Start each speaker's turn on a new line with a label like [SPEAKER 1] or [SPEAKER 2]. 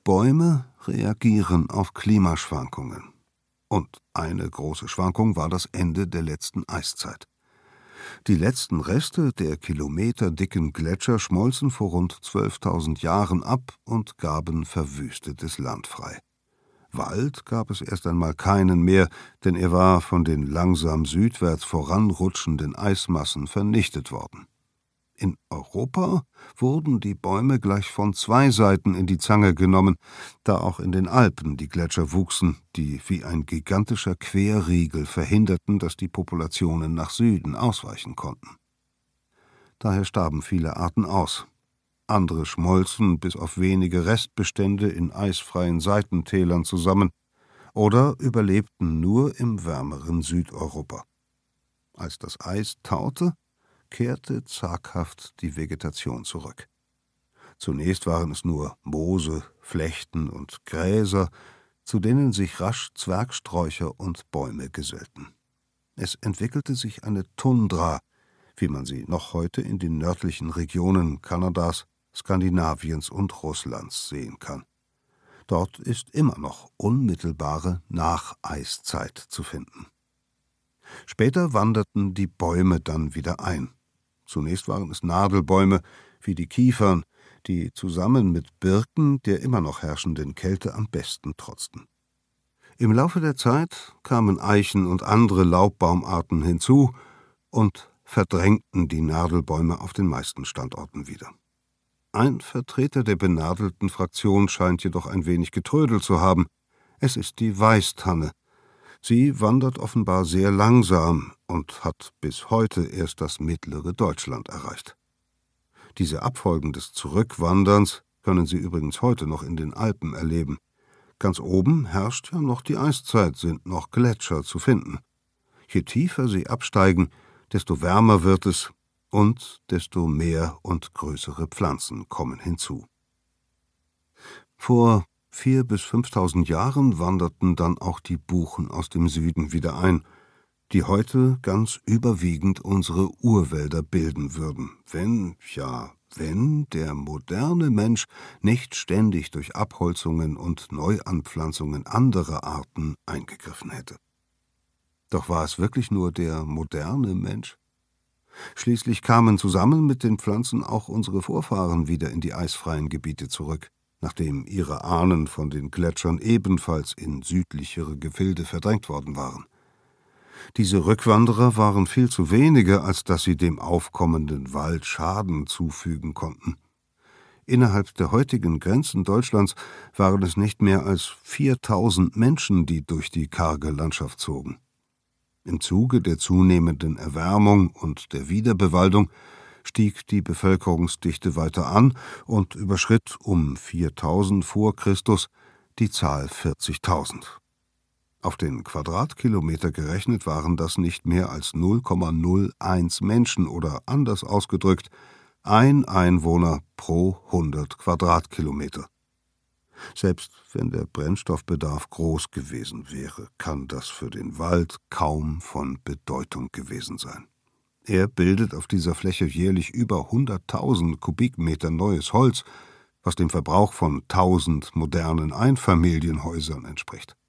[SPEAKER 1] Bäume reagieren auf Klimaschwankungen. Und eine große Schwankung war das Ende der letzten Eiszeit. Die letzten Reste der kilometerdicken Gletscher schmolzen vor rund 12.000 Jahren ab und gaben verwüstetes Land frei. Wald gab es erst einmal keinen mehr, denn er war von den langsam südwärts voranrutschenden Eismassen vernichtet worden. In Europa wurden die Bäume gleich von zwei Seiten in die Zange genommen, da auch in den Alpen die Gletscher wuchsen, die wie ein gigantischer Querriegel verhinderten, dass die Populationen nach Süden ausweichen konnten. Daher starben viele Arten aus. Andere schmolzen bis auf wenige Restbestände in eisfreien Seitentälern zusammen oder überlebten nur im wärmeren Südeuropa. Als das Eis taute, kehrte zaghaft die Vegetation zurück. Zunächst waren es nur Moose, Flechten und Gräser, zu denen sich rasch Zwergsträucher und Bäume gesellten. Es entwickelte sich eine Tundra, wie man sie noch heute in den nördlichen Regionen Kanadas, Skandinaviens und Russlands sehen kann. Dort ist immer noch unmittelbare Nacheiszeit zu finden. Später wanderten die Bäume dann wieder ein. Zunächst waren es Nadelbäume wie die Kiefern, die zusammen mit Birken der immer noch herrschenden Kälte am besten trotzten. Im Laufe der Zeit kamen Eichen und andere Laubbaumarten hinzu und verdrängten die Nadelbäume auf den meisten Standorten wieder. Ein Vertreter der benadelten Fraktion scheint jedoch ein wenig getrödelt zu haben. Es ist die Weißtanne. Sie wandert offenbar sehr langsam und hat bis heute erst das mittlere Deutschland erreicht. Diese Abfolgen des Zurückwanderns können Sie übrigens heute noch in den Alpen erleben. Ganz oben herrscht ja noch die Eiszeit, sind noch Gletscher zu finden. Je tiefer sie absteigen, desto wärmer wird es und desto mehr und größere Pflanzen kommen hinzu. Vor 4.000 bis 5.000 Jahren wanderten dann auch die Buchen aus dem Süden wieder ein, die heute ganz überwiegend unsere Urwälder bilden würden, wenn der moderne Mensch nicht ständig durch Abholzungen und Neuanpflanzungen anderer Arten eingegriffen hätte. Doch war es wirklich nur der moderne Mensch? Schließlich kamen zusammen mit den Pflanzen auch unsere Vorfahren wieder in die eisfreien Gebiete zurück, nachdem ihre Ahnen von den Gletschern ebenfalls in südlichere Gefilde verdrängt worden waren. Diese Rückwanderer waren viel zu wenige, als dass sie dem aufkommenden Wald Schaden zufügen konnten. Innerhalb der heutigen Grenzen Deutschlands waren es nicht mehr als 4.000 Menschen, die durch die karge Landschaft zogen. Im Zuge der zunehmenden Erwärmung und der Wiederbewaldung stieg die Bevölkerungsdichte weiter an und überschritt um 4000 vor Christus die Zahl 40.000. Auf den Quadratkilometer gerechnet waren das nicht mehr als 0,01 Menschen oder anders ausgedrückt, ein Einwohner pro 100 Quadratkilometer. Selbst wenn der Brennstoffbedarf groß gewesen wäre, kann das für den Wald kaum von Bedeutung gewesen sein. Er bildet auf dieser Fläche jährlich über 100.000 Kubikmeter neues Holz, was dem Verbrauch von 1.000 modernen Einfamilienhäusern entspricht.